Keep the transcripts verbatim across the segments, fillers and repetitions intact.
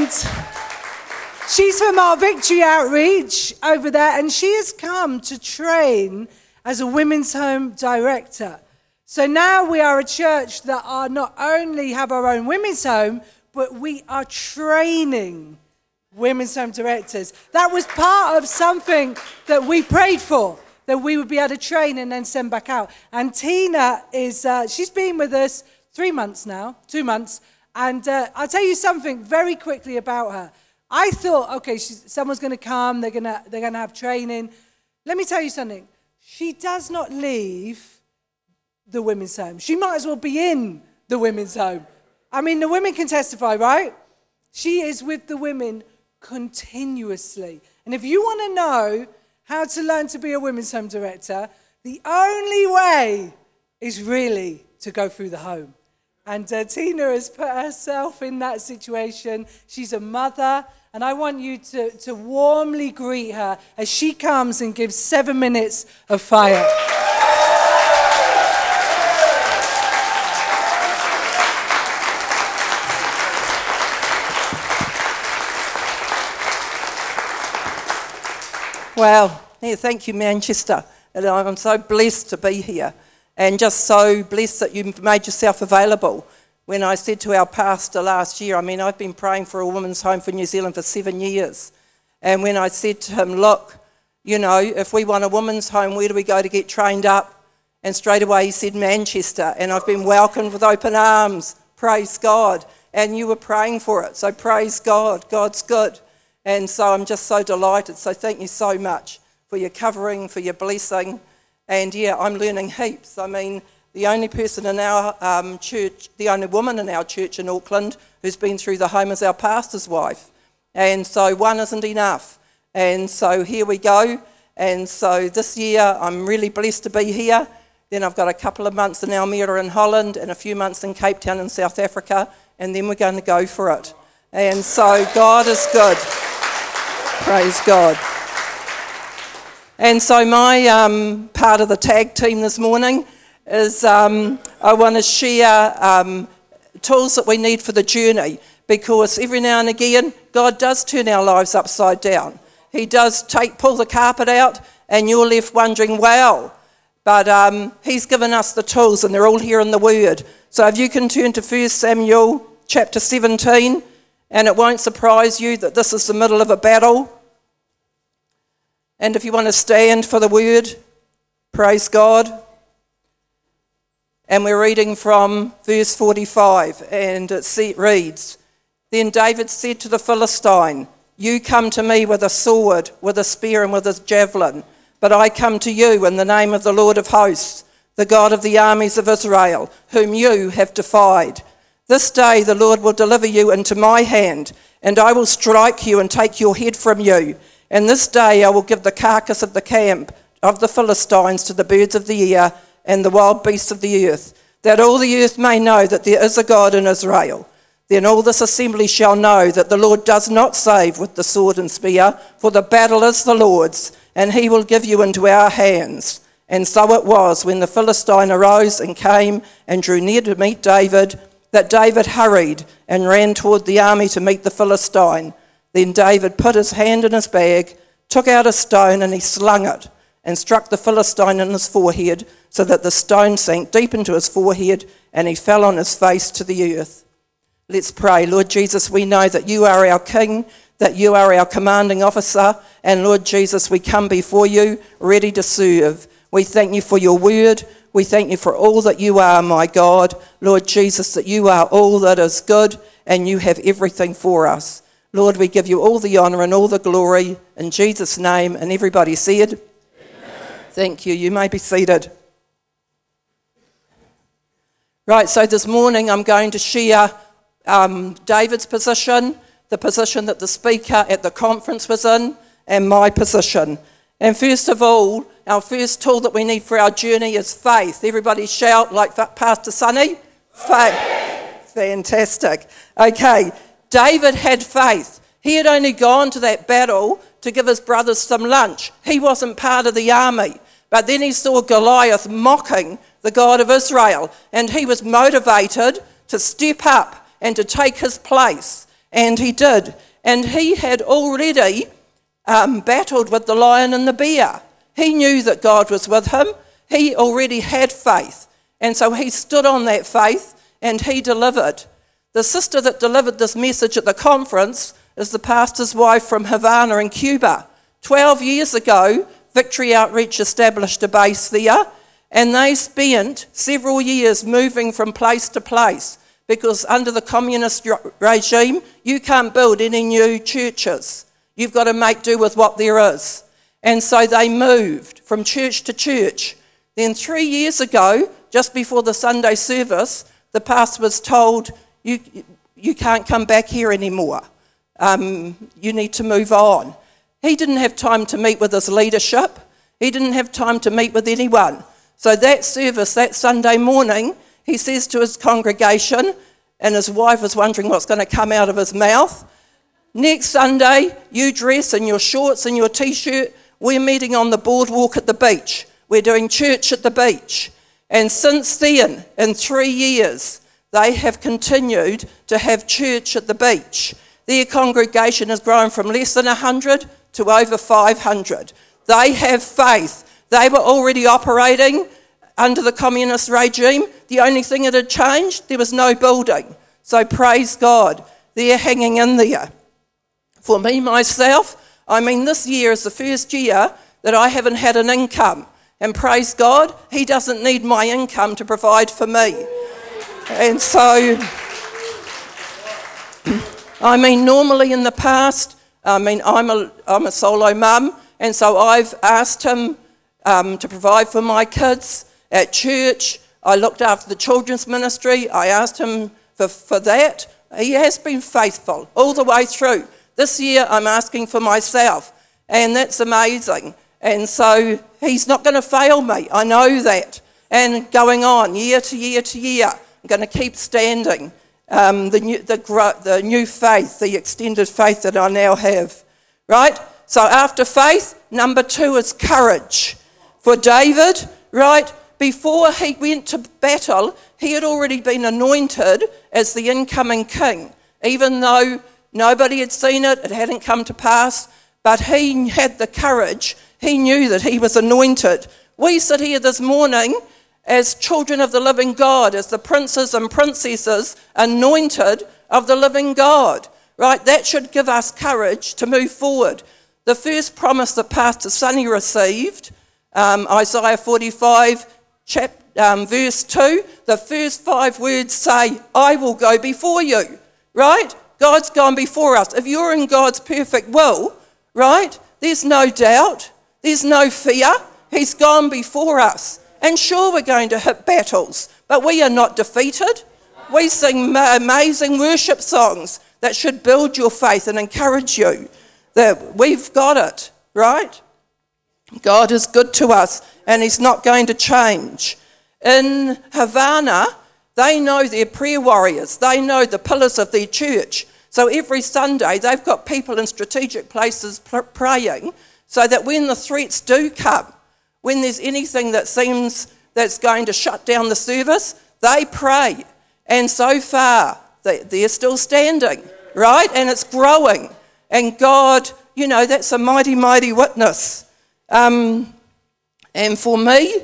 And she's from our Victory Outreach over there, and she has come to train as a women's home director. So now we are a church that are not only have our own women's home, but we are training women's home directors. That was part of something that we prayed for, that we would be able to train and then send back out. And Tina is, uh, she's been with us three months now, two months. And uh, I'll tell you something very quickly about her. I thought, okay, she's, someone's going to come, they're going to they're going to have training. Let me tell you something. She does not leave the women's home. She might as well be in the women's home. I mean, the women can testify, right? She is with the women continuously. And if you want to know how to learn to be a women's home director, the only way is really to go through the home. And uh, Tina has put herself in that situation. She's a mother, and I want you to, to warmly greet her as she comes and gives seven minutes of fire. Wow. Yeah, thank you, Manchester. And I'm so blessed to be here, and just so blessed that you've made yourself available. When I said to our pastor last year, I mean, I've been praying for a women's home for New Zealand for seven years. And when I said to him, look, you know, if we want a women's home, where do we go to get trained up? And straight away he said Manchester. And I've been welcomed with open arms. Praise God. And you were praying for it. So praise God. God's good. And so I'm just so delighted. So thank you so much for your covering, for your blessing. And yeah, I'm learning heaps. I mean, the only person in our um, church, the only woman in our church in Auckland who's been through the home is our pastor's wife. And so one isn't enough. And so here we go. And so this year I'm really blessed to be here. Then I've got a couple of months in Almere in Holland and a few months in Cape Town in South Africa. And then we're going to go for it. And so God is good. Praise God. And so my um, part of the tag team this morning is um, I want to share um, tools that we need for the journey, because every now and again God does turn our lives upside down. He does take pull the carpet out and you're left wondering, wow. But um, he's given us the tools, and they're all here in the Word. So if you can turn to First Samuel chapter seventeen, and it won't surprise you that this is the middle of a battle. And if you want to stand for the Word, praise God. And we're reading from verse forty-five, and it reads, Then David said to the Philistine, You come to me with a sword, with a spear and with a javelin, but I come to you in the name of the Lord of hosts, the God of the armies of Israel, whom you have defied. This day the Lord will deliver you into my hand, and I will strike you and take your head from you. And this day I will give the carcass of the camp of the Philistines to the birds of the air and the wild beasts of the earth, that all the earth may know that there is a God in Israel. Then all this assembly shall know that the Lord does not save with the sword and spear, for the battle is the Lord's, and he will give you into our hands. And so it was, when the Philistine arose and came and drew near to meet David, that David hurried and ran toward the army to meet the Philistine. Then David put his hand in his bag, took out a stone, and he slung it, and struck the Philistine in his forehead, so that the stone sank deep into his forehead, and he fell on his face to the earth. Let's pray. Lord Jesus, we know that you are our King, that you are our commanding officer, and Lord Jesus, we come before you ready to serve. We thank you for your word. We thank you for all that you are, my God. Lord Jesus, that you are all that is good, and you have everything for us. Lord, we give you all the honour and all the glory in Jesus' name. And everybody said, Amen. Thank you. You may be seated. Right, so this morning I'm going to share um, David's position, the position that the speaker at the conference was in, and my position. And first of all, our first tool that we need for our journey is faith. Everybody shout like Pastor Sonny. Faith. Fantastic. Okay. David had faith. He had only gone to that battle to give his brothers some lunch. He wasn't part of the army. But then he saw Goliath mocking the God of Israel, and he was motivated to step up and to take his place. And he did. And he had already um, battled with the lion and the bear. He knew that God was with him. He already had faith. And so he stood on that faith and he delivered. The sister that delivered this message at the conference is the pastor's wife from Havana in Cuba. Twelve years ago, Victory Outreach established a base there, and they spent several years moving from place to place because under the communist regime, you can't build any new churches. You've got to make do with what there is. And so they moved from church to church. Then three years ago, just before the Sunday service, the pastor was told, you, you can't come back here anymore. Um, you need to move on. He didn't have time to meet with his leadership. He didn't have time to meet with anyone. So that service, that Sunday morning, he says to his congregation, and his wife is wondering what's going to come out of his mouth, next Sunday, you dress in your shorts and your T-shirt. We're meeting on the boardwalk at the beach. We're doing church at the beach. And since then, in three years, they have continued to have church at the beach. Their congregation has grown from less than one hundred to over five hundred. They have faith. They were already operating under the communist regime. The only thing that had changed, there was no building. So praise God, they're hanging in there. For me, myself, I mean, this year is the first year that I haven't had an income. And praise God, he doesn't need my income to provide for me. And so, I mean, normally in the past, I mean, I'm a, I'm a solo mum, and so I've asked him um, to provide for my kids at church. I looked after the children's ministry. I asked him for, for that. He has been faithful all the way through. This year, I'm asking for myself, and that's amazing. And so he's not going to fail me. I know that. And going on year to year to year, I'm going to keep standing. Um, the, new, the, the new faith, the extended faith that I now have, right? So after faith, number two is courage. For David, right, before he went to battle, he had already been anointed as the incoming king. Even though nobody had seen it, it hadn't come to pass, but he had the courage. He knew that he was anointed. We sit here this morning as children of the living God, as the princes and princesses anointed of the living God, right? That should give us courage to move forward. The first promise that Pastor Sonny received, um, Isaiah forty-five, chap, um, verse two, the first five words say, I will go before you, right? God's gone before us. If you're in God's perfect will, right, there's no doubt, there's no fear. He's gone before us. And sure, we're going to hit battles, but we are not defeated. We sing amazing worship songs that should build your faith and encourage you that we've got it, right? God is good to us, and he's not going to change. In Havana, they know their prayer warriors. They know the pillars of their church. So every Sunday, they've got people in strategic places praying so that when the threats do come, when there's anything that seems that's going to shut down the service, they pray. And so far, they, they're still standing, right? And it's growing. And God, you know, that's a mighty, mighty witness. Um, and for me,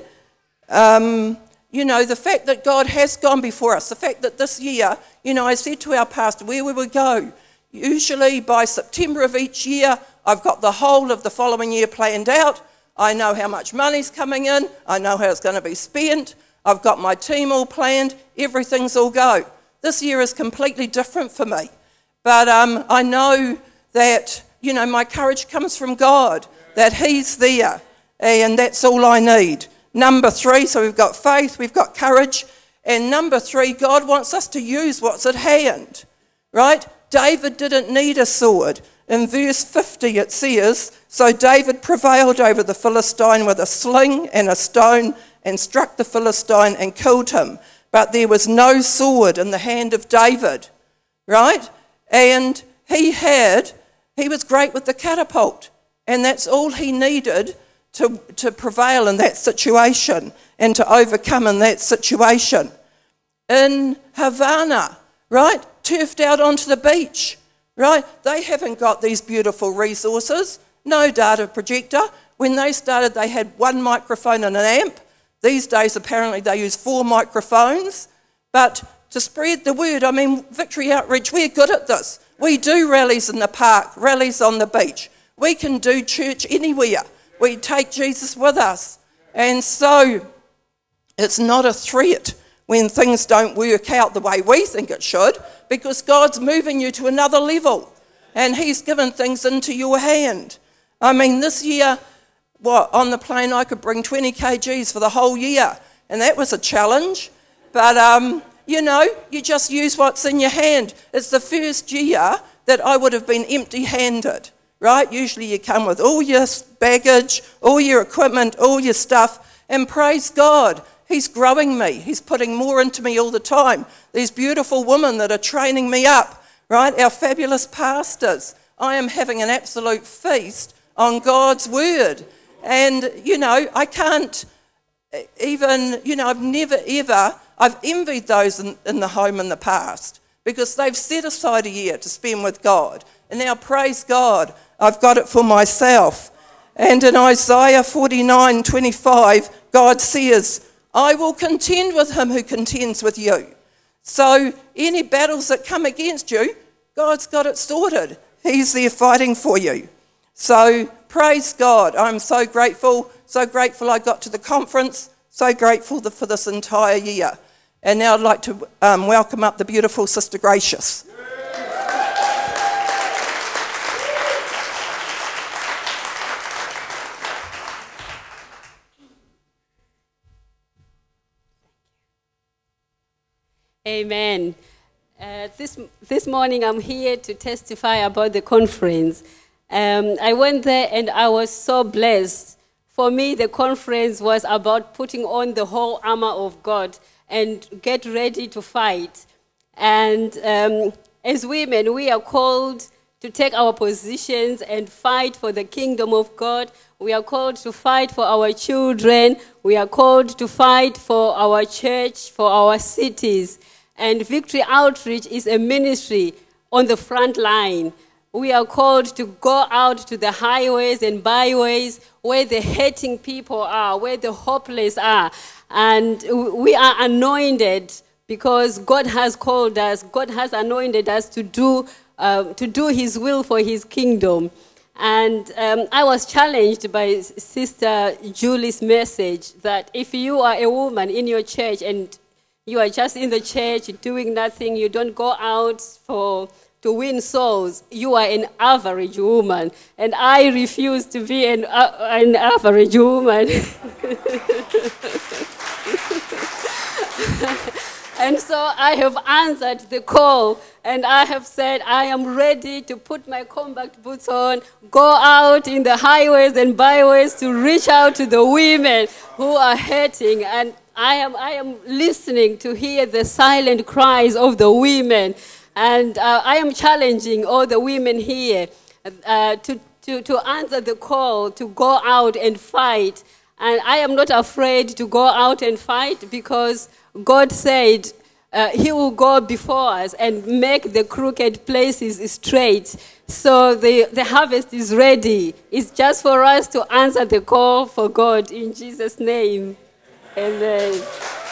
um, you know, the fact that God has gone before us, the fact that this year, you know, I said to our pastor, where we would go. Usually by September of each year, I've got the whole of the following year planned out. I know how much money's coming in. I know how it's going to be spent. I've got my team all planned. Everything's all go. This year is completely different for me. But um, I know that, you know, my courage comes from God, that he's there, and that's all I need. Number three, so we've got faith, we've got courage. And number three, God wants us to use what's at hand, right? David didn't need a sword. In verse fifty it says, so David prevailed over the Philistine with a sling and a stone and struck the Philistine and killed him. But there was no sword in the hand of David, right? And he had, he was great with the catapult. And that's all he needed to, to prevail in that situation and to overcome in that situation. In Havana, right, turfed out onto the beach, right? They haven't got these beautiful resources, no data projector. When they started, they had one microphone and an amp. These days, apparently, they use four microphones. But to spread the word, I mean, Victory Outreach, we're good at this. We do rallies in the park, rallies on the beach. We can do church anywhere. We take Jesus with us. And so it's not a threat when things don't work out the way we think it should, because God's moving you to another level and he's given things into your hand. I mean, this year, what, on the plane I could bring twenty kilograms for the whole year, and that was a challenge. But, um, you know, you just use what's in your hand. It's the first year that I would have been empty-handed, right? Usually you come with all your baggage, all your equipment, all your stuff, and praise God, he's growing me. He's putting more into me all the time. These beautiful women that are training me up, right? Our fabulous pastors. I am having an absolute feast on God's word. And, you know, I can't even, you know, I've never ever, I've envied those in, in the home in the past because they've set aside a year to spend with God. And now, praise God, I've got it for myself. And in Isaiah forty-nine twenty-five, God says, I will contend with him who contends with you. So any battles that come against you, God's got it sorted. He's there fighting for you. So praise God. I'm so grateful, so grateful I got to the conference, so grateful for this entire year. And now I'd like to um, welcome up the beautiful Sister Gracious. Amen. Uh, this, this morning I'm here to testify about the conference. Um, I went there and I was so blessed. For me, the conference was about putting on the whole armor of God and get ready to fight. And um, as women, we are called to take our positions and fight for the kingdom of God. We are called to fight for our children. We are called to fight for our church, for our cities. And Victory Outreach is a ministry on the front line. We are called to go out to the highways and byways where the hurting people are, where the hopeless are. And we are anointed because God has called us. God has anointed us to do, uh, to do his will for his kingdom. And um, I was challenged by Sister Julie's message that if you are a woman in your church and you are just in the church doing nothing, you don't go out for to win souls, you are an average woman. And I refuse to be an, uh, an average woman. And so I have answered the call, and I have said, I am ready to put my combat boots on, go out in the highways and byways to reach out to the women who are hurting. And I am, I am listening to hear the silent cries of the women. And uh, I am challenging all the women here uh, to, to, to answer the call to go out and fight. And I am not afraid to go out and fight because God said uh, he will go before us and make the crooked places straight. So the, the harvest is ready. It's just for us to answer the call for God in Jesus' name. Amen.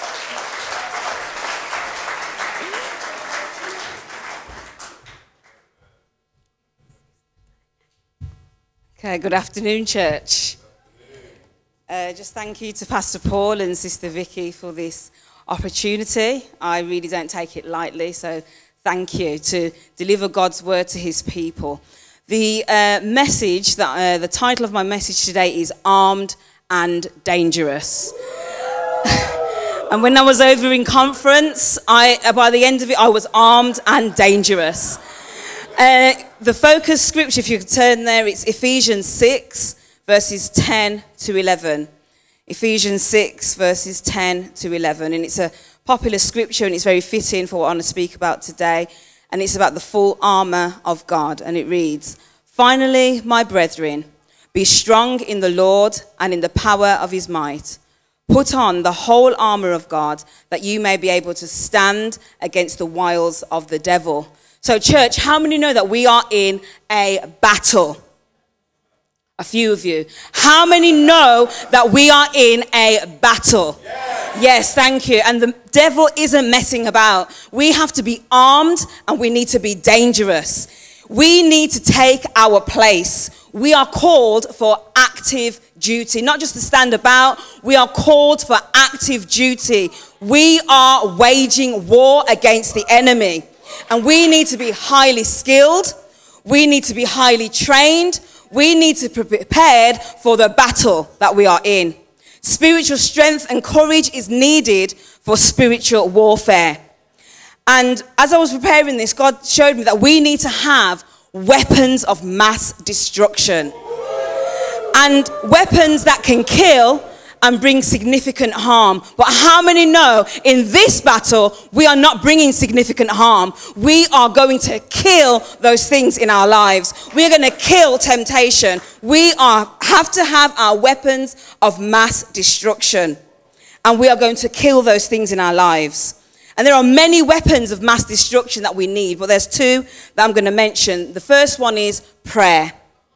Okay, good afternoon, church. Uh, just thank you to Pastor Paul and Sister Vicky for this opportunity. I really don't take it lightly, so thank you to deliver God's word to his people. The uh, message, that uh, the title of my message today is Armed and Dangerous. And when I was over in conference, I, by the end of it, I was armed and dangerous. Uh, the focus scripture, if you could turn there, it's Ephesians six, verses ten to eleven. Ephesians six, verses ten to eleven. And it's a popular scripture and it's very fitting for what I want to speak about today. And it's about the full armour of God. And it reads, Finally, my brethren, be strong in the Lord and in the power of his might. Put on the whole armour of God, that you may be able to stand against the wiles of the devil. So church, how many know that we are in a battle? A few of you. How many know that we are in a battle? Yes, yes, thank you. And the devil isn't messing about. We have to be armed and we need to be dangerous. We need to take our place. We are called for active duty, not just to stand about. We are called for active duty. We are waging war against the enemy. And we need to be highly skilled. We need to be highly trained. We need to be prepared for the battle that we are in. Spiritual strength and courage is needed for spiritual warfare. And as I was preparing this, God showed me that we need to have weapons of mass destruction. And weapons that can kill and bring significant harm. But how many know in this battle, we are not bringing significant harm. We are going to kill those things in our lives. We are going to kill temptation. We are have to have our weapons of mass destruction. And we are going to kill those things in our lives. And there are many weapons of mass destruction that we need, but there's two that I'm going to mention. The first one is prayer.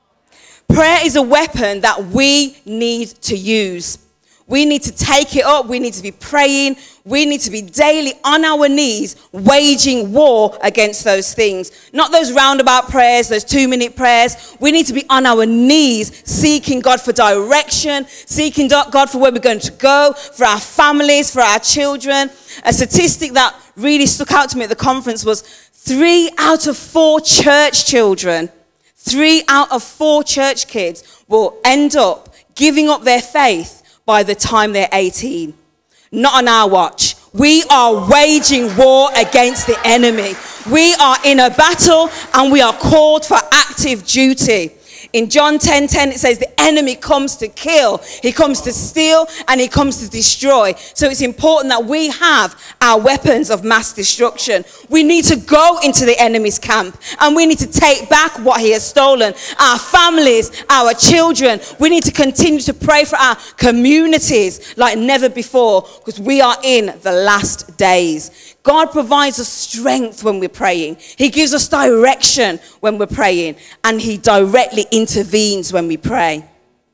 Prayer is a weapon that we need to use. We need to take it up. We need to be praying. We need to be daily on our knees, waging war against those things. Not those roundabout prayers, those two-minute prayers. We need to be on our knees, seeking God for direction, seeking God for where we're going to go, for our families, for our children. A statistic that really stuck out to me at the conference was three out of four church children, three out of four church kids will end up giving up their faith by the time they're eighteen. Not on our watch. We are waging war against the enemy. We are in a battle and we are called for active duty. In John ten ten, it says the enemy comes to kill, he comes to steal, and he comes to destroy. So it's important that we have our weapons of mass destruction. We need to go into the enemy's camp and we need to take back what he has stolen. Our families, our children, we need to continue to pray for our communities like never before because we are in the last days. God provides us strength when we're praying. He gives us direction when we're praying. And he directly intervenes when we pray.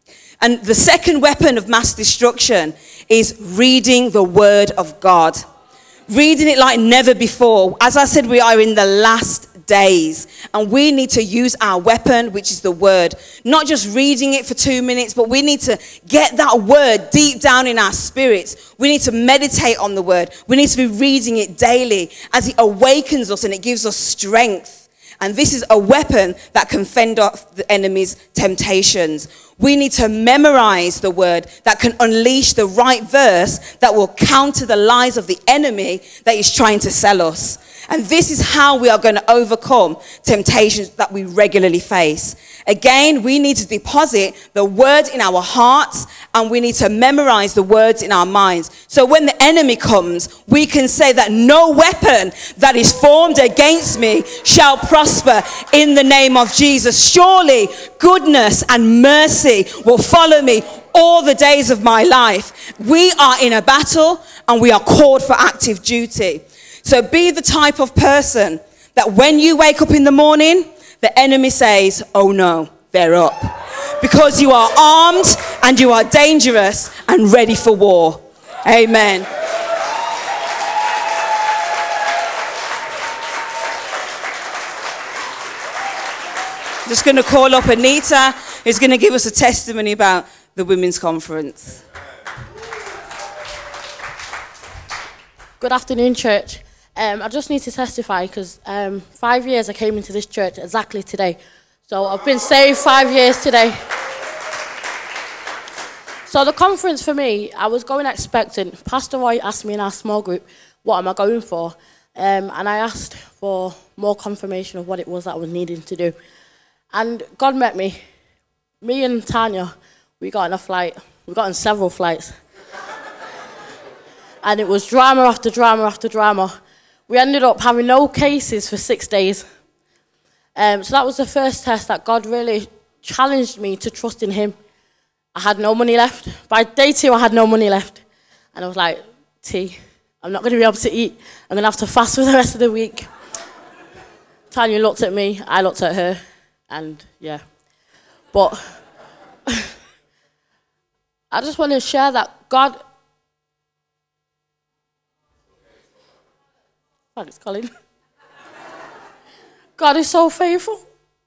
And the second weapon of mass destruction is reading the word of God. Reading it like never before. As I said, we are in the last days. And we need to use our weapon, which is the word. Not just reading it for two minutes, but we need to get that word deep down in our spirits. We need to meditate on the word. We need to be reading it daily as it awakens us and it gives us strength. And this is a weapon that can fend off the enemy's temptations. We need to memorize the word that can unleash the right verse that will counter the lies of the enemy that is trying to sell us. And this is how we are going to overcome temptations that we regularly face. Again, we need to deposit the word in our hearts and we need to memorize the words in our minds. So when the enemy comes, we can say that no weapon that is formed against me shall prosper in the name of Jesus. Surely goodness and mercy will follow me all the days of my life. We are in a battle and we are called for active duty. So be the type of person that when you wake up in the morning, the enemy says, oh no, they're up. Because you are armed and you are dangerous and ready for war. Amen. Just going to call up Anita, who's going to give us a testimony about the women's conference. Good afternoon, church. Um, I just need to testify because um, five years I came into this church exactly today. So I've been saved five years today. So the conference for me, I was going expecting. Pastor Roy asked me in our small group, what am I going for? Um, and I asked for more confirmation of what it was that I was needing to do. And God met me. Me and Tanya, we got on a flight. We got on several flights. And it was drama after drama after drama. We ended up having no cases for six days. Um, so that was the first test that God really challenged me to trust in him. I had no money left. By day two, I had no money left. And I was like, T, I'm not going to be able to eat. I'm going to have to fast for the rest of the week. Tanya looked at me, I looked at her, and yeah. But I just want to share that God... Thanks, Colin. God is so faithful.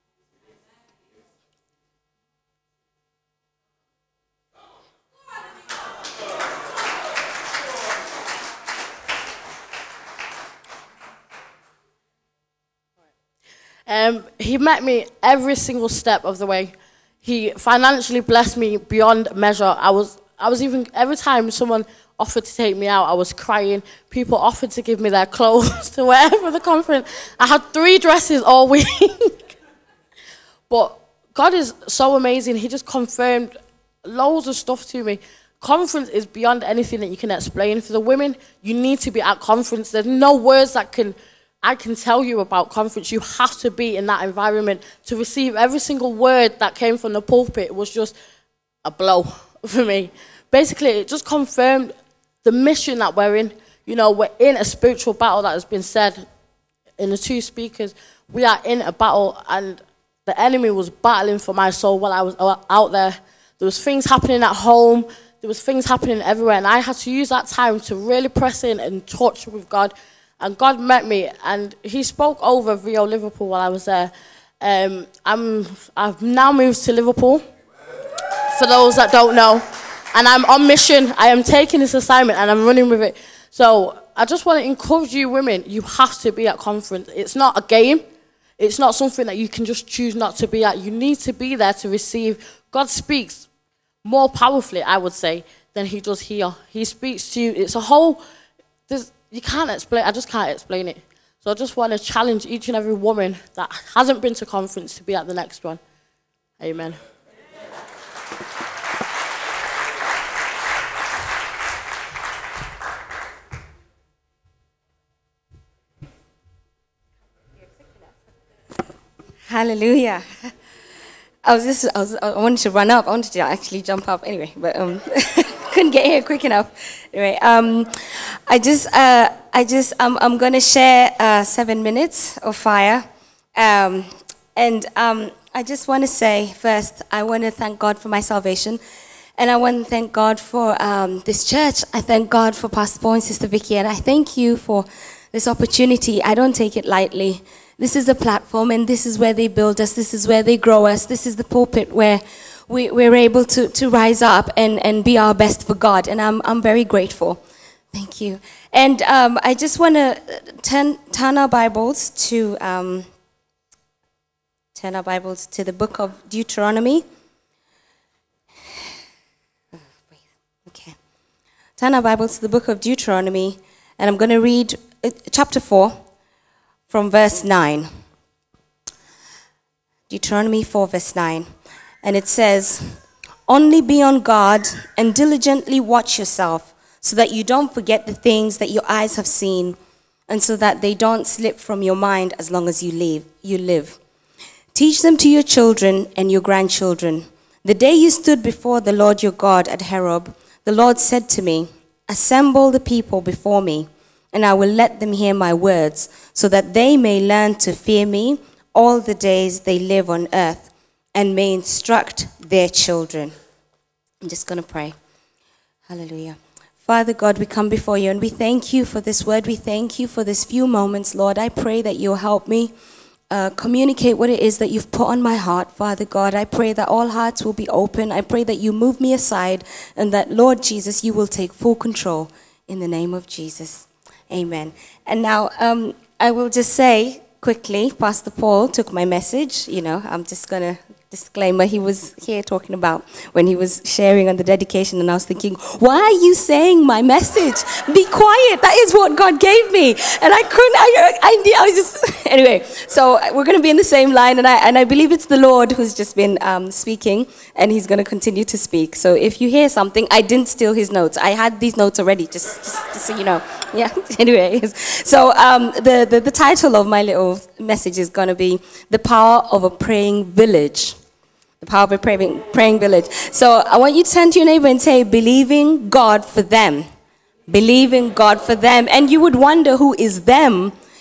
Um, he met me every single step of the way. He financially blessed me beyond measure. I was, I was even, every time someone offered to take me out, I was crying. People offered to give me their clothes to wear for the conference. I had three dresses all week. But God is so amazing. He just confirmed loads of stuff to me. Conference is beyond anything that you can explain. For the women, you need to be at conference. There's no words that can... I can tell you about conference. You have to be in that environment to receive every single word that came from the pulpit. It was just a blow for me. Basically, it just confirmed the mission that we're in. You know, we're in a spiritual battle that has been said in the two speakers. We are in a battle, and the enemy was battling for my soul while I was out there. There was things happening at home. There was things happening everywhere, and I had to use that time to really press in and touch with God. And God met me, and he spoke over Rio Liverpool while I was there. Um, I'm, I've now moved to Liverpool, for those that don't know. And I'm on mission. I am taking this assignment, and I'm running with it. So I just want to encourage you women, you have to be at conference. It's not a game. It's not something that you can just choose not to be at. You need to be there to receive. God speaks more powerfully, I would say, than he does here. He speaks to you. It's a whole... There's, You can't explain, I just can't explain it. So I just want to challenge each and every woman that hasn't been to conference to be at the next one. Amen. Hallelujah. I was just, I, was, I wanted to run up. I wanted to actually jump up anyway, but um, couldn't get here quick enough. Anyway, um, I just, uh, I just, um, I'm going to share uh, seven minutes of fire, um, and um, I just want to say first, I want to thank God for my salvation, and I want to thank God for um, this church. I thank God for Pastor Paul and Sister Vicky, and I thank you for this opportunity. I don't take it lightly. This is a platform, and this is where they build us. This is where they grow us. This is the pulpit where we, we're able to, to rise up and, and be our best for God. And I'm I'm very grateful. Thank you. And um, I just want to turn turn our Bibles to um, turn our Bibles to the book of Deuteronomy. Okay. Turn our Bibles to the book of Deuteronomy, and I'm going to read uh, chapter four. From verse nine. Deuteronomy four, verse nine. And it says, "Only be on guard and diligently watch yourself, so that you don't forget the things that your eyes have seen, and so that they don't slip from your mind as long as you live. You live. Teach them to your children and your grandchildren. The day you stood before the Lord your God at Horeb, the Lord said to me, 'Assemble the people before me, and I will let them hear my words, so that they may learn to fear me all the days they live on earth, and may instruct their children.'" I'm just going to pray. Hallelujah. Father God, we come before you, and we thank you for this word. We thank you for this few moments, Lord. I pray that you'll help me uh, communicate what it is that you've put on my heart, Father God. I pray that all hearts will be open. I pray that you move me aside, and that, Lord Jesus, you will take full control in the name of Jesus. Amen. And now um, I will just say quickly, Pastor Paul took my message. You know, I'm just going to disclaimer, he was here talking about when he was sharing on the dedication, and I was thinking, why are you saying my message? Be quiet. That is what God gave me. And I couldn't, I, I, I was just, anyway, so we're going to be in the same line, and I, and I believe it's the Lord who's just been um, speaking, and he's going to continue to speak. So if you hear something, I didn't steal his notes. I had these notes already, just, just, just so you know. Yeah, anyways. So um, the, the, the title of my little message is going to be The Power of a Praying Village. The power of a praying, praying village. So I want you to turn to your neighbor and say, believing God for them. Believing God for them. And you would wonder who is them.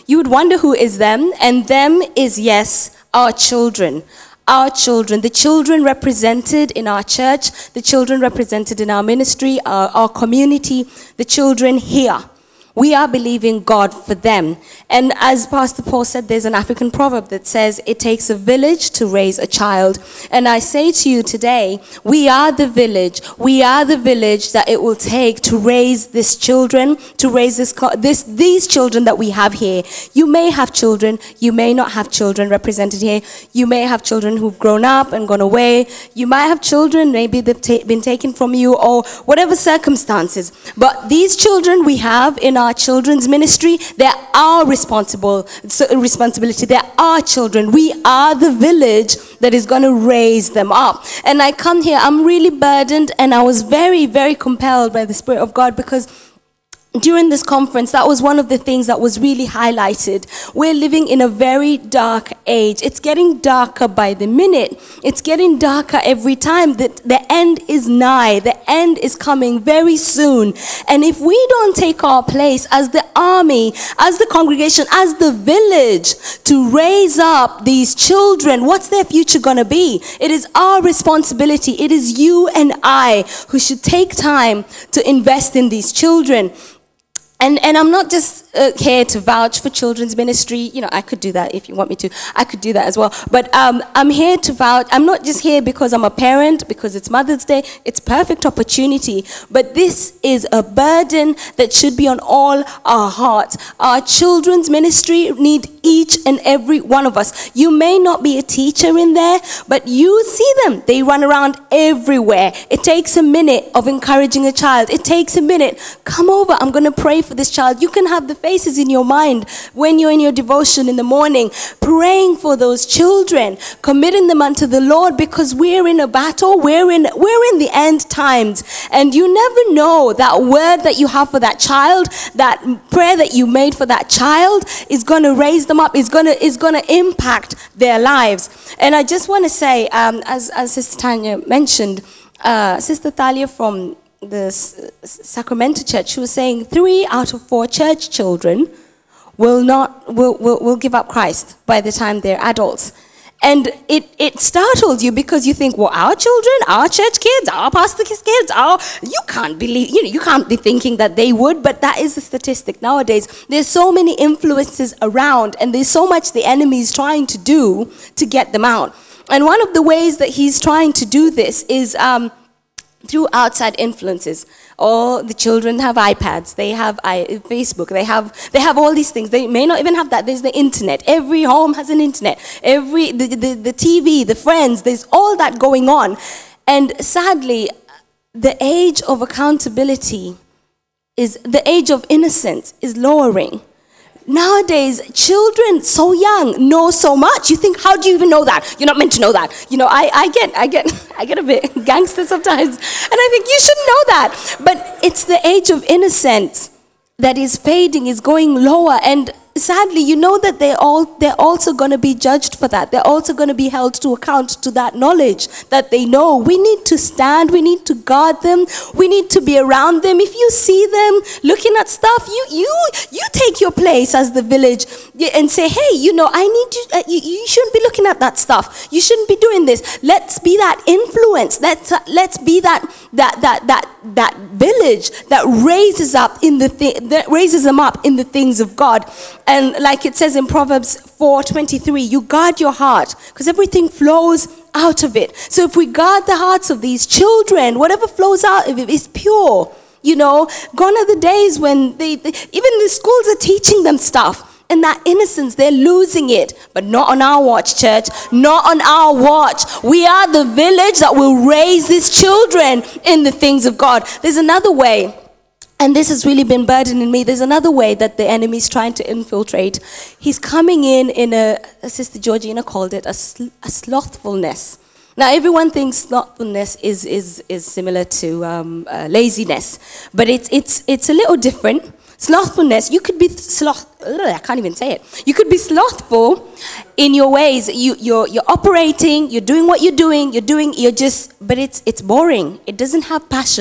you would wonder who is them, and them is, yes, our children. Our children, the children represented in our church, the children represented in our ministry, our, our community, the children here. We are believing God for them. And as Pastor Paul said, there's an African proverb that says, it takes a village to raise a child. And I say to you today, we are the village. We are the village that it will take to raise these children, to raise this, this, these children that we have here. You may have children. You may not have children represented here. You may have children who've grown up and gone away. You might have children, maybe they've ta- been taken from you, or whatever circumstances. But these children we have in our children's ministry, they're our responsible responsibility. They're our children. We are the village that is going to raise them up. And I come here, I'm really burdened, and I was very, very compelled by the Spirit of God, because during this conference, that was one of the things that was really highlighted. We're living in a very dark age. It's getting darker by the minute. It's getting darker every time. The, the end is nigh. The end is coming very soon. And if we don't take our place as the army, as the congregation, as the village to raise up these children, what's their future going to be? It is our responsibility. It is you and I who should take time to invest in these children. And and I'm not just uh, here to vouch for children's ministry. You know, I could do that if you want me to. I could do that as well. But um, I'm here to vouch. I'm not just here because I'm a parent, because it's Mother's Day. It's perfect opportunity. But this is a burden that should be on all our hearts. Our children's ministry need each and every one of us. You may not be a teacher in there, but you see them. They run around everywhere. It takes a minute of encouraging a child. It takes a minute. Come over. I'm going to pray for this child. You can have the faces in your mind when you're in your devotion in the morning, praying for those children, committing them unto the Lord, because we're in a battle. We're in, we're in the end times. And you never know, that word that you have for that child, that prayer that you made for that child is going to raise them up, is going to is going to impact their lives. And I just want to say, um, as, as Sister Tanya mentioned, uh, Sister Thalia from the S- Sacramento Church, she was saying three out of four church children will not will, will, will give up Christ by the time they're adults. And it, it startles you, because you think, well, our children, our church kids, our pastor kids, our, you can't believe, you know, you can't be thinking that they would, but that is the statistic nowadays. There's so many influences around, and there's so much the enemy is trying to do to get them out. And one of the ways that he's trying to do this is um, through outside influences. All the children have iPads, they have I, Facebook, they have they have all these things. They may not even have that. There's the internet. Every home has an internet. Every the, the, the T V, the friends, there's all that going on. And sadly, the age of accountability is, the age of innocence is lowering. Nowadays, children so young know so much. You think, how do you even know that? You're not meant to know that. You know, I, I get I get I get a bit gangster sometimes. And I think you should know that. But it's the age of innocence that is fading, is going lower. And sadly, you know that they're all they're also going to be judged for that. They're also going to be held to account to that knowledge that they know. We need to stand. We need to guard them. We need to be around them. If you see them looking at stuff, you you you take your place as the village and say, hey, you know, I need you. Uh, you, you shouldn't be looking at that stuff. You shouldn't be doing this. Let's be that influence. Let's uh, let's be that that that that that village that raises up in the thi- that raises them up in the things of God. And like it says in Proverbs four twenty-three, you guard your heart, because everything flows out of it. So if we guard the hearts of these children, whatever flows out of it is pure. You know, gone are the days when they, they even the schools are teaching them stuff. And that innocence, they're losing it. But not on our watch, church. Not on our watch. We are the village that will raise these children in the things of God. There's another way. And this has really been burdening me. There's another way that the enemy is trying to infiltrate. He's coming in in a, Sister Georgina called it, a, sl- a slothfulness. Now, everyone thinks slothfulness is is is similar to um, uh, laziness, but it's it's it's a little different. Slothfulness, you could be sloth. Ugh, I can't even say it. You could be slothful in your ways. You you're you're operating. You're doing what you're doing. You're doing. You're just. But it's it's boring. It doesn't have passion.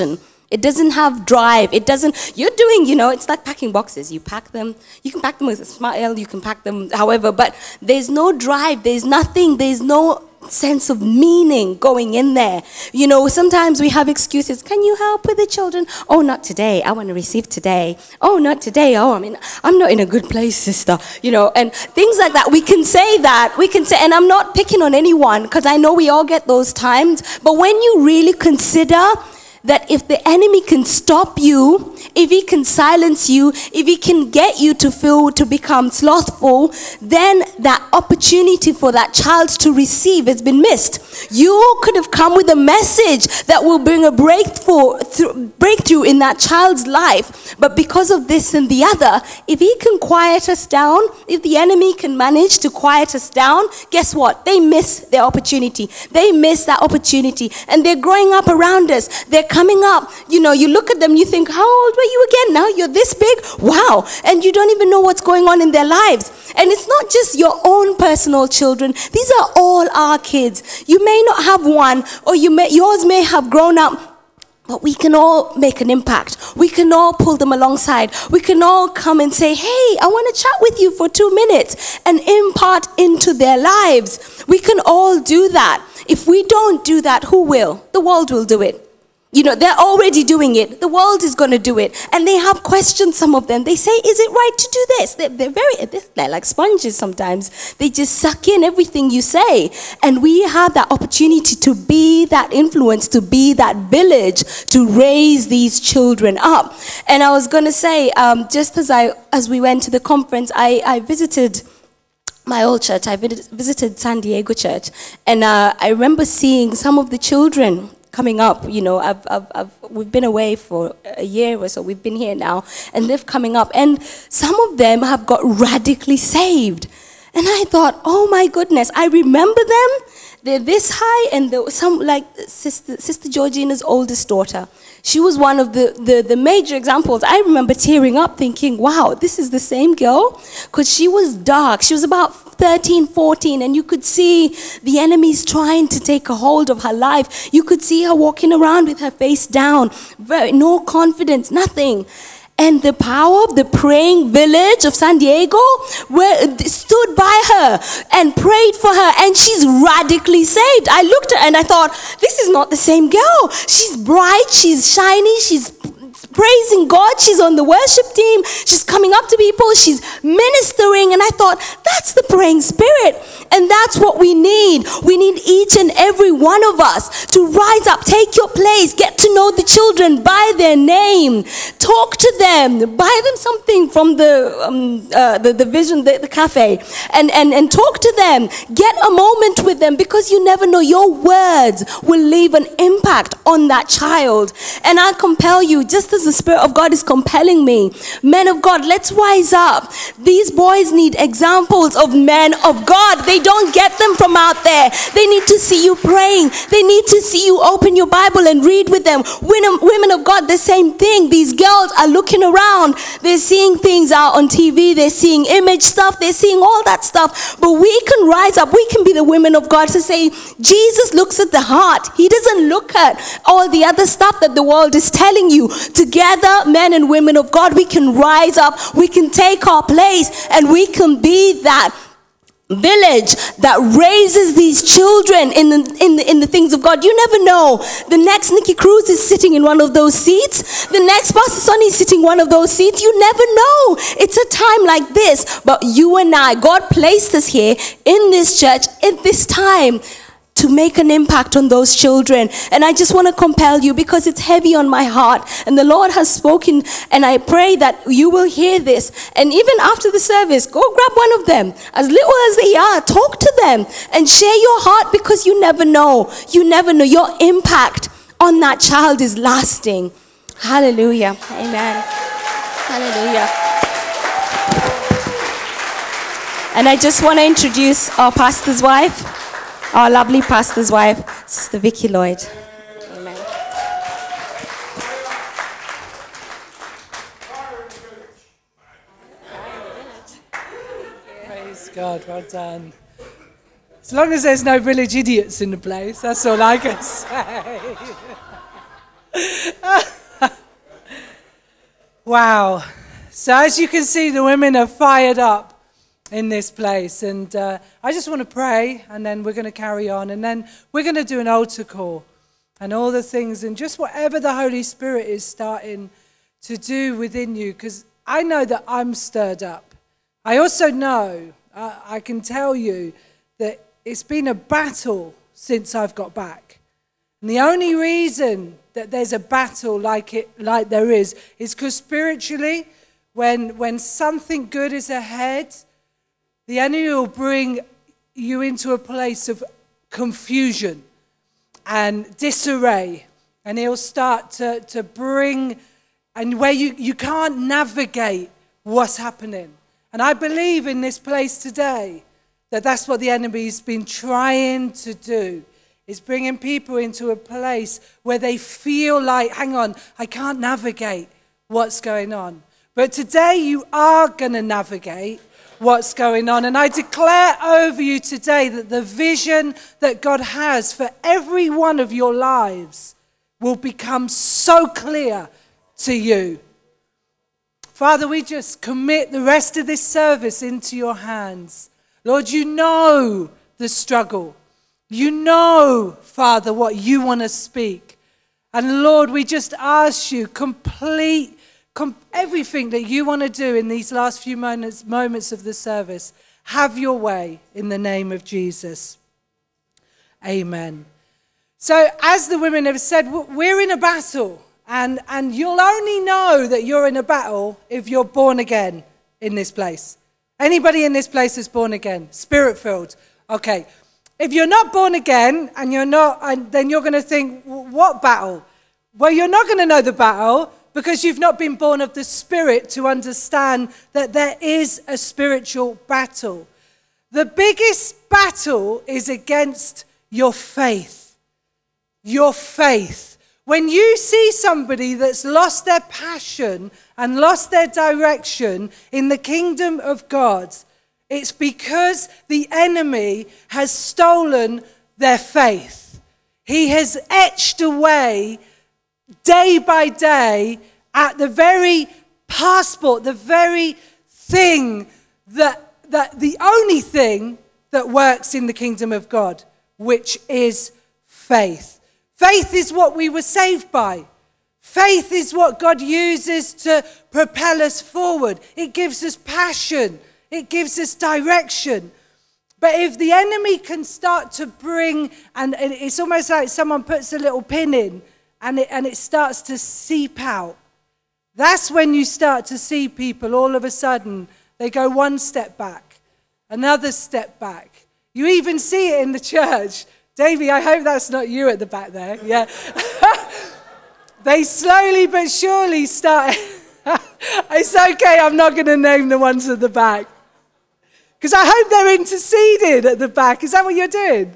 It doesn't have drive. It doesn't, you're doing, you know, it's like packing boxes. You pack them, you can pack them with a smile, you can pack them however, but there's no drive, there's nothing, there's no sense of meaning going in there. You know, sometimes we have excuses. Can you help with the children? Oh, not today. I want to receive today. Oh, not today. Oh, I mean, I'm not in a good place, sister. You know, and things like that. We can say that. We can say, and I'm not picking on anyone because I know we all get those times. But when you really consider that if the enemy can stop you, if he can silence you, if he can get you to feel, to become slothful, then that opportunity for that child to receive has been missed. You could have come with a message that will bring a breakthrough, breakthrough in that child's life. But because of this and the other, if he can quiet us down, if the enemy can manage to quiet us down, guess what? They miss their opportunity. They miss that opportunity. And they're growing up around us. They're coming up. You know, you look at them, you think, how old were you again? Now you're this big? Wow. And you don't even know what's going on in their lives. And it's not just your own personal children. These are all our kids. You may not have one, or you may, yours may have grown up, but we can all make an impact. We can all pull them alongside. We can all come and say, hey, I want to chat with you for two minutes and impart into their lives. We can all do that. If we don't do that, who will? The world will do it. You know, they're already doing it. The world is going to do it. And they have questions, some of them. They say, is it right to do this? They're, they're very, they're like sponges sometimes. They just suck in everything you say. And we have that opportunity to be that influence, to be that village, to raise these children up. And I was going to say, um, just as I as we went to the conference, I, I visited my old church. I visited San Diego Church. And uh, I remember seeing some of the children coming up. You know, I've, I've, I've, we've been away for a year or so. We've been here now, and they've coming up, and some of them have got radically saved. And I thought, oh my goodness, I remember them. They're this high, and there was some, like Sister, Sister Georgina's oldest daughter. She was one of the, the, the major examples. I remember tearing up thinking, wow, this is the same girl? Because she was dark. She was about thirteen, fourteen, and you could see the enemies trying to take a hold of her life. You could see her walking around with her face down, very, no confidence, nothing. And the power of the praying village of San Diego were, stood by her and prayed for her, and she's radically saved. I looked at her and I thought, this is not the same girl. She's bright, she's shiny, she's praising God, she's on the worship team, she's coming up to people, she's ministering, and I thought, that's the praying spirit, and that's what we need. We need each and every one of us to rise up, take your place, get to know the children by their name, talk to them, buy them something from the um, uh, the, the vision, the, the cafe, and, and, and talk to them, get a moment with them, because you never know, your words will leave an impact on that child. And I compel you, just as the Spirit of God is compelling me, men of God, let's rise up. These boys need examples of men of God. They don't get them from out there. They need to see you praying. They need to see you open your Bible and read with them. Women, women of God, the same thing. These girls are looking around. They're seeing things out on T V. They're seeing image stuff. They're seeing all that stuff. But we can rise up. We can be the women of God to say, Jesus looks at the heart. He doesn't look at all the other stuff that the world is telling you. Together, men and women of God, we can rise up. We can take our place, and we can be that village that raises these children in the, in the, in the things of God. You never know. The next Nikki Cruz is sitting in one of those seats. The next Pastor Sonny is sitting in one of those seats. You never know. It's a time like this. But you and I, God placed us here in this church at this time to make an impact on those children. And I just want to compel you, because it's heavy on my heart, and the Lord has spoken, and I pray that you will hear this. And even after the service, go grab one of them, as little as they are, talk to them and share your heart, because you never know. You never know. Your impact on that child is lasting. Hallelujah. Amen. Hallelujah. And I just want to introduce our pastor's wife, our lovely pastor's wife, Sister Vicky Lloyd. Amen. Praise God, well done. As long as there's no village idiots in the place, that's all I can say. Wow. So as you can see, the women are fired up in this place. And uh, I just want to pray, and then we're going to carry on. And then we're going to do an altar call and all the things, and just whatever the Holy Spirit is starting to do within you, because I know that I'm stirred up. I also know, uh, I can tell you, that it's been a battle since I've got back. And the only reason that there's a battle like it, like there is, is because spiritually, when, when something good is ahead, the enemy will bring you into a place of confusion and disarray. And he'll start to, to bring, and where you, you can't navigate what's happening. And I believe in this place today that that's what the enemy's been trying to do, is bringing people into a place where they feel like, hang on, I can't navigate what's going on. But today you are going to navigate what's going on. And I declare over you today that the vision that God has for every one of your lives will become so clear to you. Father, we just commit the rest of this service into your hands. Lord, you know the struggle. You know, Father, what you want to speak. And Lord, we just ask you, complete com- everything that you want to do in these last few moments, moments of the service. Have your way in the name of Jesus. Amen. So as the women have said, we're in a battle. And, and you'll only know that you're in a battle if you're born again in this place. Anybody in this place is born again? Spirit-filled. Okay. If you're not born again and you're not, and then you're going to think, what battle? Well, you're not going to know the battle because you've not been born of the Spirit to understand that there is a spiritual battle. The biggest battle is against your faith. Your faith. When you see somebody that's lost their passion and lost their direction in the kingdom of God, it's because the enemy has stolen their faith. He has etched away day by day at the very passport, the very thing that, that the only thing that works in the kingdom of God, which is faith. Faith is what we were saved by. Faith is what God uses to propel us forward. It gives us passion. It gives us direction. But if the enemy can start to bring, and it's almost like someone puts a little pin in and it, and it starts to seep out, that's when you start to see people all of a sudden, they go one step back, another step back. You even see it in the church. Davey, I hope that's not you at the back there. Yeah. They slowly but surely start. It's okay, I'm not going to name the ones at the back. Because I hope they're interceding at the back. Is that what you're doing?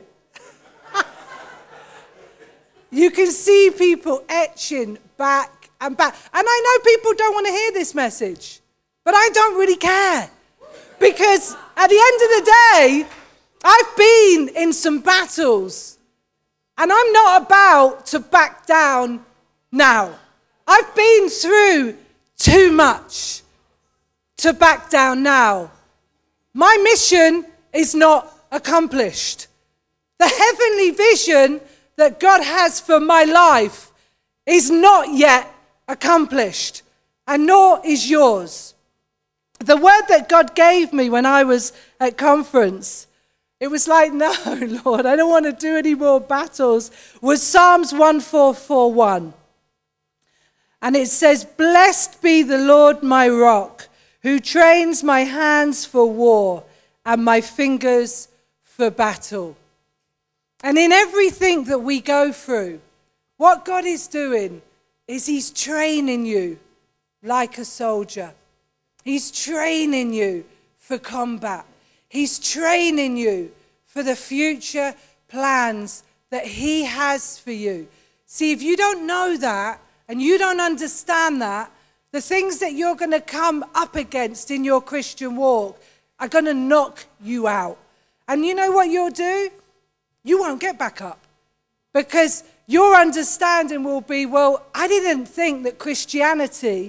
You can see people etching back and back. And I know people don't want to hear this message. But I don't really care. Because at the end of the day, I've been in some battles, and I'm not about to back down now. I've been through too much to back down now. My mission is not accomplished. The heavenly vision that God has for my life is not yet accomplished, and nor is yours. The word that God gave me when I was at conference, it was like, no, Lord, I don't want to do any more battles, was Psalms one four four one. And it says, blessed be the Lord my rock, who trains my hands for war and my fingers for battle. And in everything that we go through, what God is doing is he's training you like a soldier. He's training you for combat. He's training you for the future plans that he has for you. See, if you don't know that and you don't understand that, the things that you're going to come up against in your Christian walk are going to knock you out. And you know what you'll do? You won't get back up. Because your understanding will be, well, I didn't think that Christianity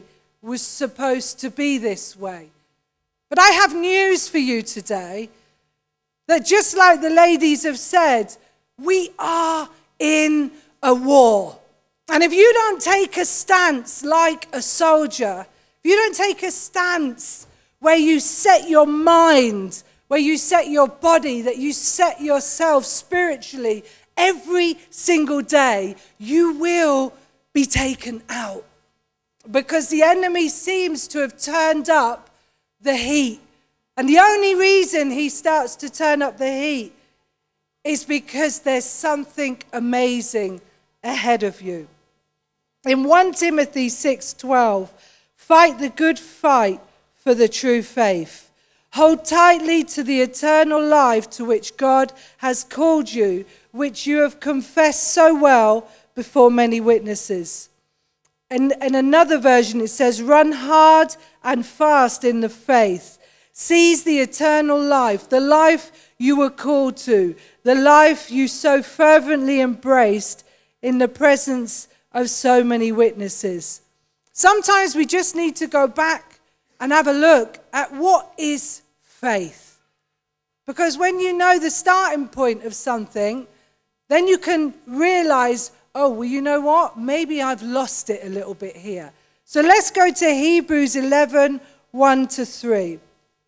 was supposed to be this way. But I have news for you today, that just like the ladies have said, we are in a war. And if you don't take a stance like a soldier, if you don't take a stance where you set your mind, where you set your body, that you set yourself spiritually every single day, you will be taken out. Because the enemy seems to have turned up the heat. And the only reason he starts to turn up the heat is because there's something amazing ahead of you. In First Timothy six twelve, fight the good fight for the true faith. Hold tightly to the eternal life to which God has called you, which you have confessed so well before many witnesses. And in another version it says, run hard and fast in the faith. Seize the eternal life, the life you were called to, the life you so fervently embraced in the presence of so many witnesses. Sometimes we just need to go back and have a look at what is faith. Because when you know the starting point of something, then you can realize, oh, well, you know what? Maybe I've lost it a little bit here. So let's go to Hebrews eleven, one to three.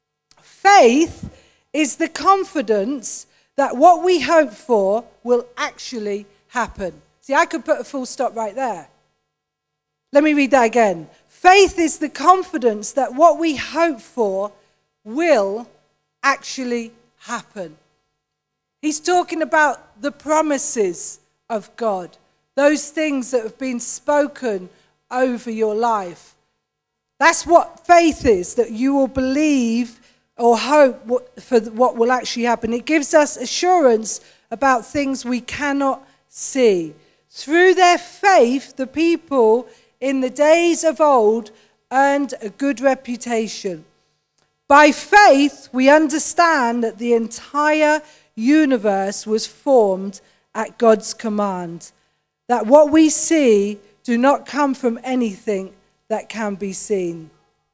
Faith is the confidence that what we hope for will actually happen. See, I could put a full stop right there. Let me read that again. Faith is the confidence that what we hope for will actually happen. He's talking about the promises of God, those things that have been spoken over your life. That's what faith is, that you will believe or hope for what will actually happen. It gives us assurance about things we cannot see. Through their faith, the people in the days of old earned a good reputation. By faith, we understand that the entire universe was formed at God's command, that what we see do not come from anything that can be seen.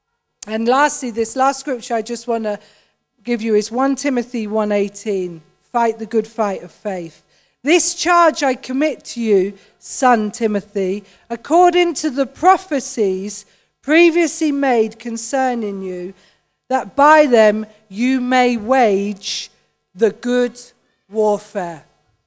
And lastly, this last scripture I just want to give you is First Timothy one eighteen, fight the good fight of faith. This charge I commit to you, son Timothy, according to the prophecies previously made concerning you, that by them you may wage the good warfare.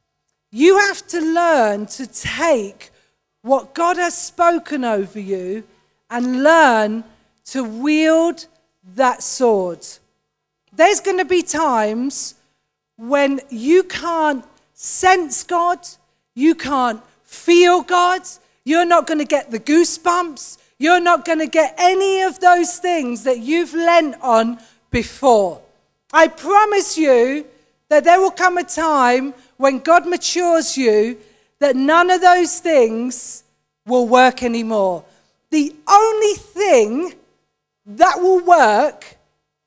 You have to learn to take what God has spoken over you and learn to wield that sword. There's going to be times when you can't sense God, you can't feel God, you're not going to get the goosebumps, you're not going to get any of those things that you've lent on before. I promise you that there will come a time when God matures you that none of those things will work anymore. The only thing that will work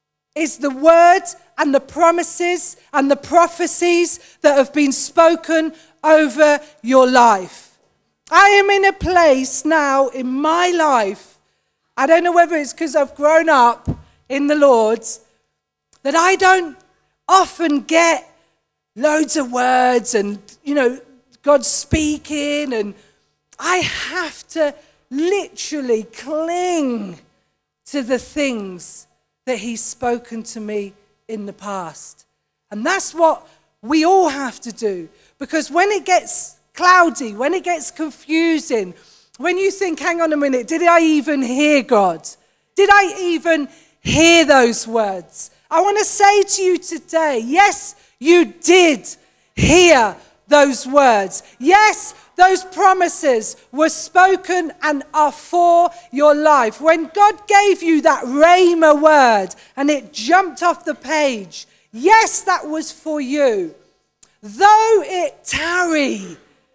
is the word and the promises and the prophecies that have been spoken over your life. I am in a place now in my life, I don't know whether it's because I've grown up in the Lord, that I don't often get loads of words and, you know, God speaking, and I have to literally cling to the things that he's spoken to me in the past. And that's what we all have to do. Because when it gets cloudy, when it gets confusing, when you think, hang on a minute, did I even hear God? Did I even hear those words? I want to say to you today, yes, you did hear those words. Yes, those promises were spoken and are for your life. When God gave you that rhema word and it jumped off the page, yes, that was for you. Though it tarry,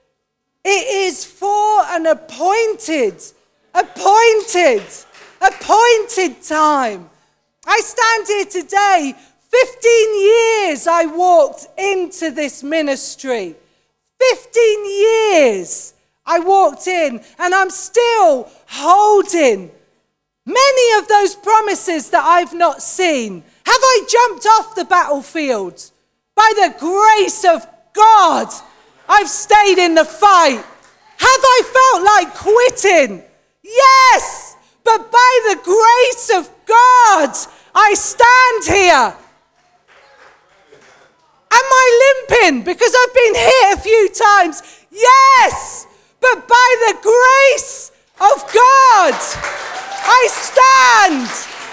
it is for an appointed, appointed, appointed time. I stand here today, fifteen years I walked into this ministry. fifteen years I walked in, and I'm still holding Many of those promises that I've not seen. Have I jumped off the battlefield? By the grace of God, I've stayed in the fight. Have I felt like quitting? Yes, but by the grace of God, I stand here. Am I limping because I've been hit a few times? Yes, but by the grace of God, I stand.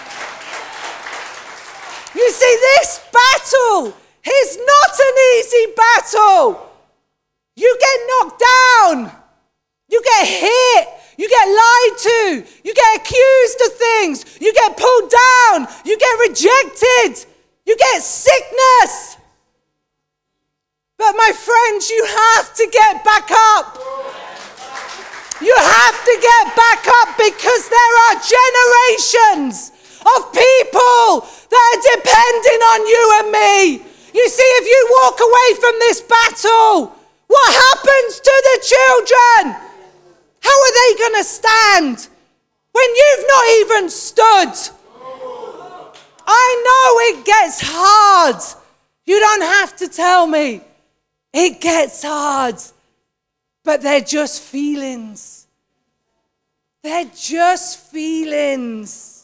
You see, this battle is not an easy battle. You get knocked down. You get hit. You get lied to. You get accused of things. You get pulled down. You get rejected. You get sickness. But my friends, you have to get back up. You have to get back up because there are generations of people that are depending on you and me. You see, if you walk away from this battle, what happens to the children? How are they going to stand when you've not even stood? I know it gets hard. You don't have to tell me. It gets hard. But they're just feelings. They're just feelings.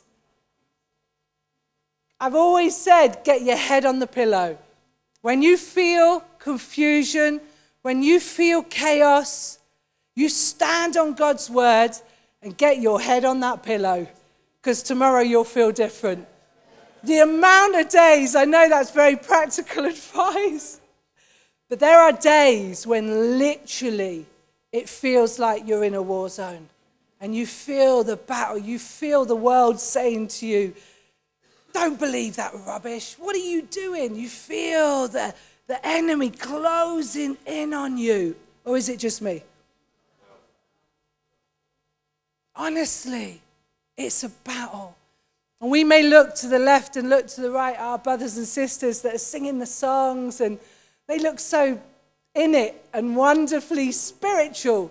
I've always said, get your head on the pillow. When you feel confusion, when you feel chaos, you stand on God's word and get your head on that pillow, because tomorrow you'll feel different. The amount of days, I know that's very practical advice, but there are days when literally it feels like you're in a war zone and you feel the battle, you feel the world saying to you, don't believe that rubbish. What are you doing? You feel the, the enemy closing in on you. Or is it just me? Honestly, it's a battle. And we may look to the left and look to the right, our brothers and sisters that are singing the songs, and they look so in it and wonderfully spiritual.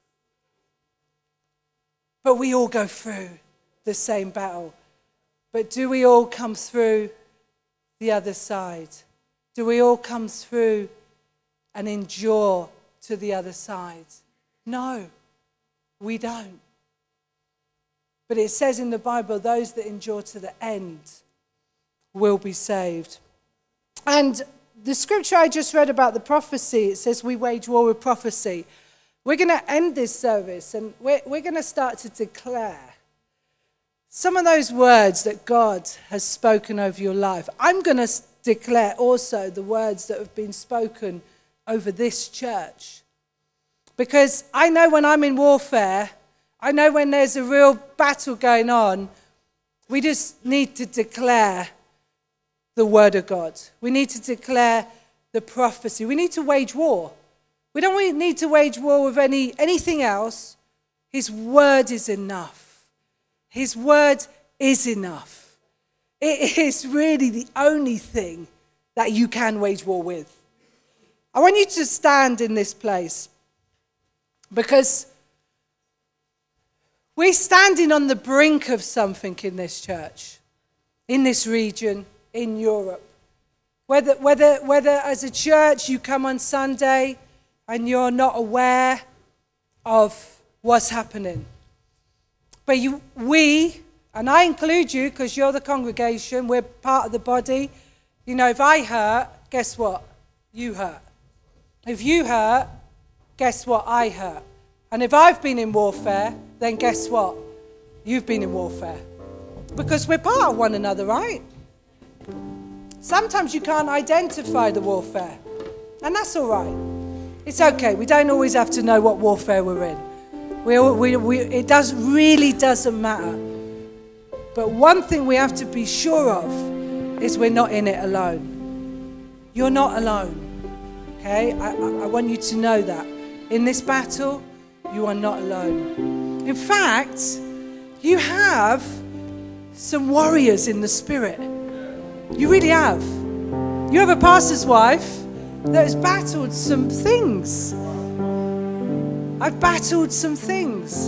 But we all go through the same battle. But do we all come through the other side? Do we all come through and endure to the other side? No, we don't. But it says in the Bible, those that endure to the end will be saved. And the scripture I just read about the prophecy, it says we wage war with prophecy. We're going to end this service and we're, we're going to start to declare some of those words that God has spoken over your life. I'm going to declare also the words that have been spoken over this church. Because I know when I'm in warfare, I know when there's a real battle going on, we just need to declare the word of God. We need to declare the prophecy. We need to wage war. We don't need to wage war with any anything else. His word is enough. His word is enough. It is really the only thing that you can wage war with. I want you to stand in this place because we're standing on the brink of something in this church, in this region, in Europe. Whether, whether, whether as a church you come on Sunday and you're not aware of what's happening. But you, we, and I include you because you're the congregation, we're part of the body. You know, if I hurt, guess what? You hurt. If you hurt, guess what? I hurt. And if I've been in warfare, then guess what? You've been in warfare. Because we're part of one another, right? Sometimes you can't identify the warfare. And that's all right. It's okay. We don't always have to know what warfare we're in. We, we, we, it does, really doesn't matter. But one thing we have to be sure of is we're not in it alone. You're not alone. Okay? I, I, I want you to know that. In this battle, you are not alone. In fact, you have some warriors in the spirit. You really have. You have a pastor's wife that has battled some things. I've battled some things.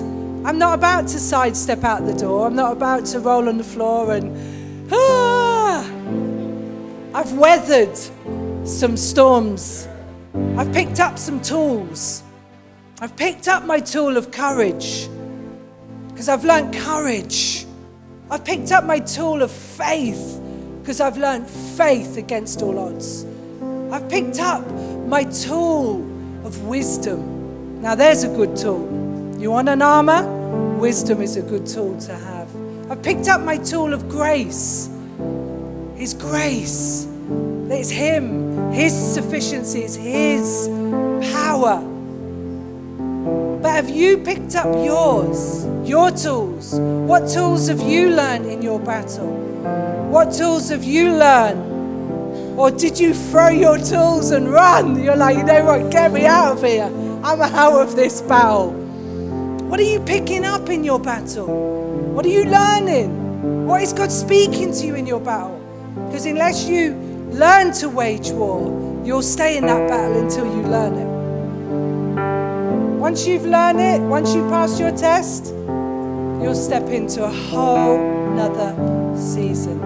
I'm not about to sidestep out the door. I'm not about to roll on the floor and, ah! I've weathered some storms. I've picked up some tools. I've picked up my tool of courage because I've learned courage. I've picked up my tool of faith because I've learned faith against all odds. I've picked up my tool of wisdom. Now there's a good tool. You want an armor? Wisdom is a good tool to have. I've picked up my tool of grace. His grace. It's Him. His sufficiency. It's His power. But have you picked up yours? Your tools? What tools have you learned in your battle? What tools have you learned? Or did you throw your tools and run? You're like, you know what, get me out of here. I'm out of this battle. What are you picking up in your battle? What are you learning? What is God speaking to you in your battle? Because unless you learn to wage war, you'll stay in that battle until you learn it. Once you've learned it, once you pass your test, you'll step into a whole nother season.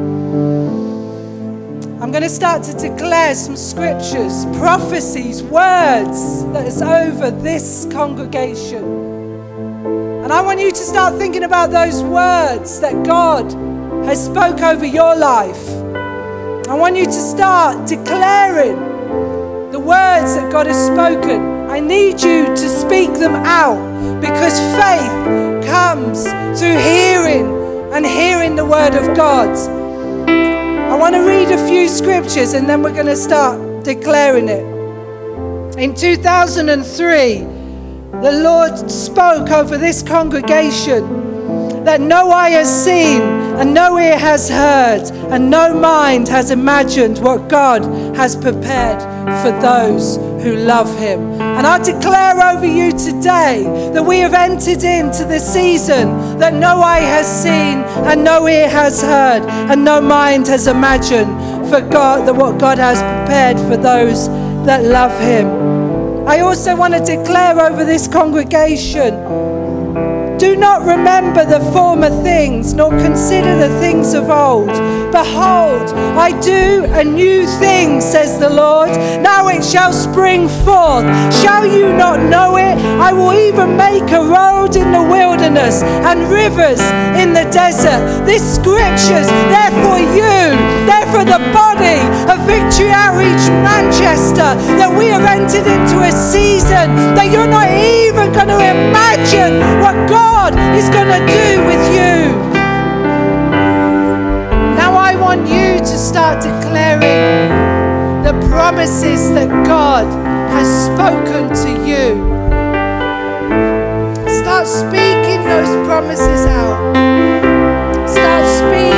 I'm going to start to declare some scriptures, prophecies, words that is over this congregation. And I want you to start thinking about those words that God has spoke over your life. I want you to start declaring the words that God has spoken. I need you to speak them out because faith comes through hearing and hearing the word of God. I want to read a few scriptures and then we're going to start declaring it. In two thousand three, the Lord spoke over this congregation that no eye has seen and no ear has heard and no mind has imagined what God has prepared for those who love Him. And I declare over you today that we have entered into the season that no eye has seen and no ear has heard and no mind has imagined for God, that what God has prepared for those that love Him. I also want to declare over this congregation, do not remember the former things, nor consider the things of old. Behold, I do a new thing, says the Lord. Now it shall spring forth. Shall you not know it? I will even make a road in the wilderness and rivers in the desert. This scripture's there for you. They're for the body of Victory Outreach Manchester, that we have entered into a season that you're not even going to imagine what God God is going to do with you. Now I want you to start declaring the promises that God has spoken to you. Start speaking those promises out. Start speaking